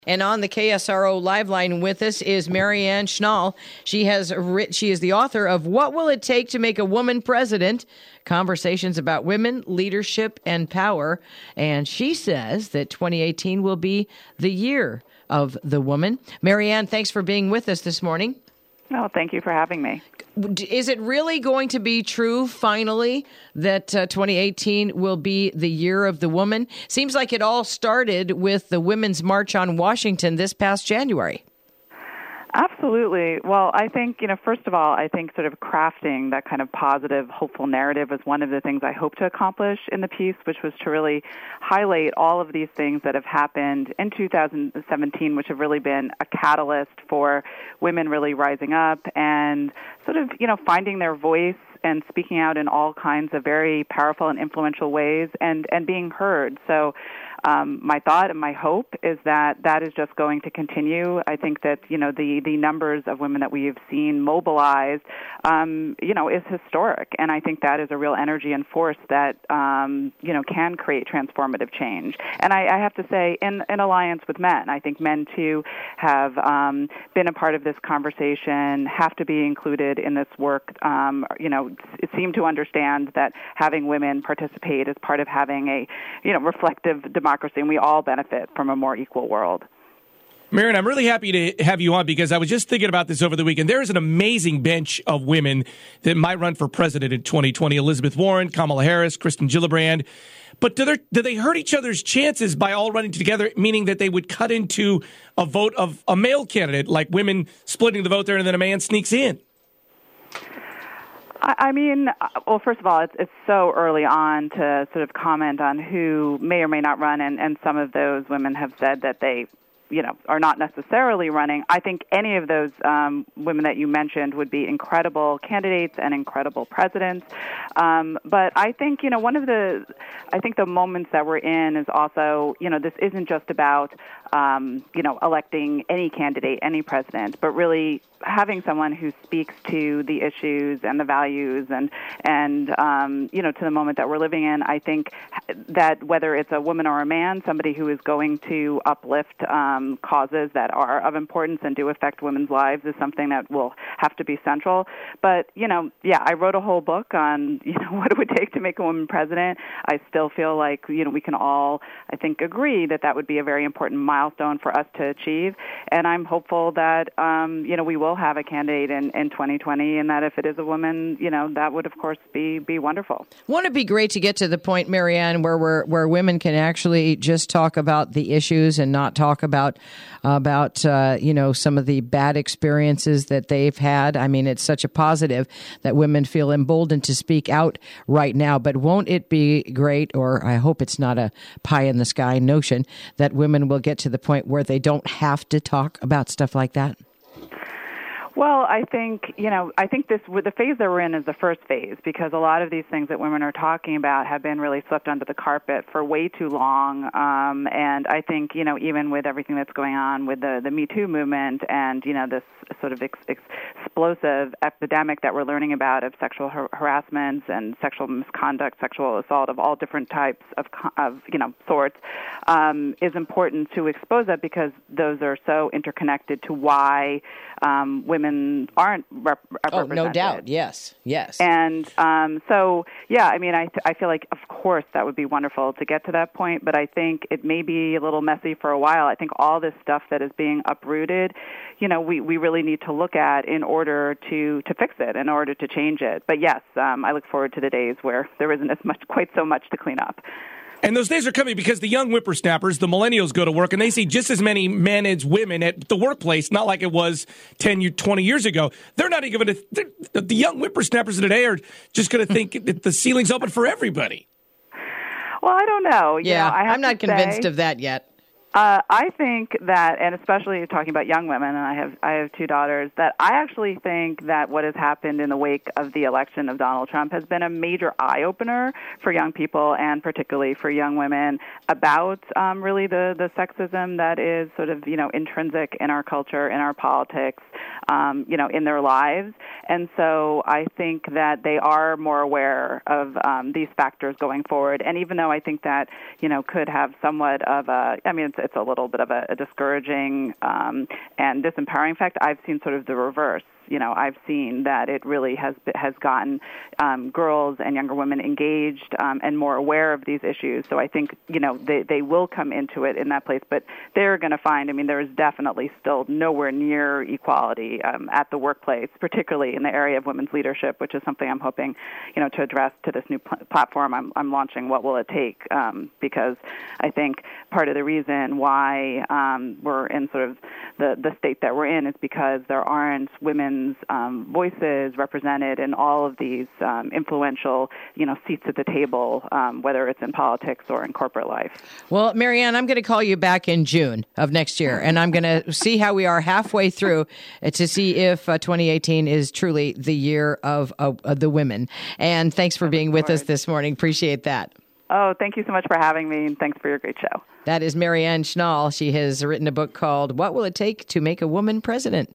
And on the KSRO Live Line with us is Marianne Schnall. She is the author of What Will It Take to Make a Woman President? Conversations about women, leadership, and power. And she says that 2018 will be the year of the woman. Marianne, thanks for being with us this morning. Oh, thank you for having me. Is it really going to be true, finally, that 2018 will be the year of the woman? Seems like it all started with the Women's March on Washington this past January. Absolutely. Well, I think, first of all, I think sort of crafting that kind of positive, hopeful narrative was one of the things I hope to accomplish in the piece, which was to really highlight all of these things that have happened in 2017, which have really been a catalyst for women really rising up and sort of, finding their voice and speaking out in all kinds of very powerful and influential ways and being heard. So my thought and my hope is that is just going to continue. I think that, the numbers of women that we have seen mobilized, is historic. And I think that is a real energy and force that, can create transformative change. And I have to say, in alliance with men, I think men, too, have been a part of this conversation, have to be included in this work, seem to understand that having women participate is part of having a, reflective democracy, and we all benefit from a more equal world. Marianne, I'm really happy to have you on because I was just thinking about this over the weekend. There is an amazing bench of women that might run for president in 2020. Elizabeth Warren, Kamala Harris, Kristen Gillibrand. But do they hurt each other's chances by all running together, meaning that they would cut into a vote of a male candidate, like women splitting the vote there and then a man sneaks in? I mean, well, first of all, it's so early on to sort of comment on who may or may not run, and some of those women have said that they, are not necessarily running. I think any of those women that you mentioned would be incredible candidates and incredible presidents. But I think, the moments that we're in is also, this isn't just about, electing any candidate, any president, but really having someone who speaks to the issues and the values and to the moment that we're living in. I think that whether it's a woman or a man, somebody who is going to uplift causes that are of importance and do affect women's lives is something that will have to be central. But, I wrote a whole book on, what it would take to make a woman president. I still feel like, we can all, I think, agree that would be a very important milestone for us to achieve. And I'm hopeful that, we will have a candidate in 2020, and that if it is a woman, that would, of course, be wonderful. Won't it be great to get to the point, Marianne, where women can actually just talk about the issues and not talk about some of the bad experiences that they've had? I mean, it's such a positive that women feel emboldened to speak out right now. But won't it be great, or I hope it's not a pie in the sky notion, that women will get to the point where they don't have to talk about stuff like that? Well, I think the phase that we're in is the first phase, because a lot of these things that women are talking about have been really swept under the carpet for way too long. And I think, even with everything that's going on with the Me Too movement and, this sort of explosive epidemic that we're learning about of sexual harassment and sexual misconduct, sexual assault of all different types of sorts, is important to expose that, because those are so interconnected to why women aren't represented. Oh, no doubt. Yes. And I feel like, of course, that would be wonderful to get to that point, but I think it may be a little messy for a while. I think all this stuff that is being uprooted, we really need to look at in order to fix it, in order to change it. But yes, I look forward to the days where there isn't quite so much to clean up. And those days are coming because the young whippersnappers, the millennials, go to work and they see just as many men as women at the workplace, not like it was 10, 20 years ago. They're not even going to, the young whippersnappers of today are just going to think that the ceiling's open for everybody. Well, I don't know. I'm not convinced of that yet. I think that, and especially talking about young women, and I have two daughters, that I actually think that what has happened in the wake of the election of Donald Trump has been a major eye-opener for young people, and particularly for young women, about really the sexism that is sort of, intrinsic in our culture, in our politics, in their lives. And so I think that they are more aware of these factors going forward. And even though I think that, could have somewhat of a, it's a little bit of a discouraging and disempowering fact. I've seen sort of the reverse. I've seen that it really has gotten girls and younger women engaged and more aware of these issues. So I think, they will come into it in that place, but they're going to find, there is definitely still nowhere near equality at the workplace, particularly in the area of women's leadership, which is something I'm hoping, to address to this new platform I'm launching, What Will It Take? Because I think part of the reason why we're in sort of the state that we're in is because there aren't women's voices represented in all of these influential, seats at the table, whether it's in politics or in corporate life. Well, Marianne, I'm going to call you back in June of next year, and I'm going to see how we are halfway through to see if 2018 is truly the year of the women. And thanks for being with us this morning. Appreciate that. Oh, thank you so much for having me, and thanks for your great show. That is Marianne Schnall. She has written a book called What Will It Take to Make a Woman President?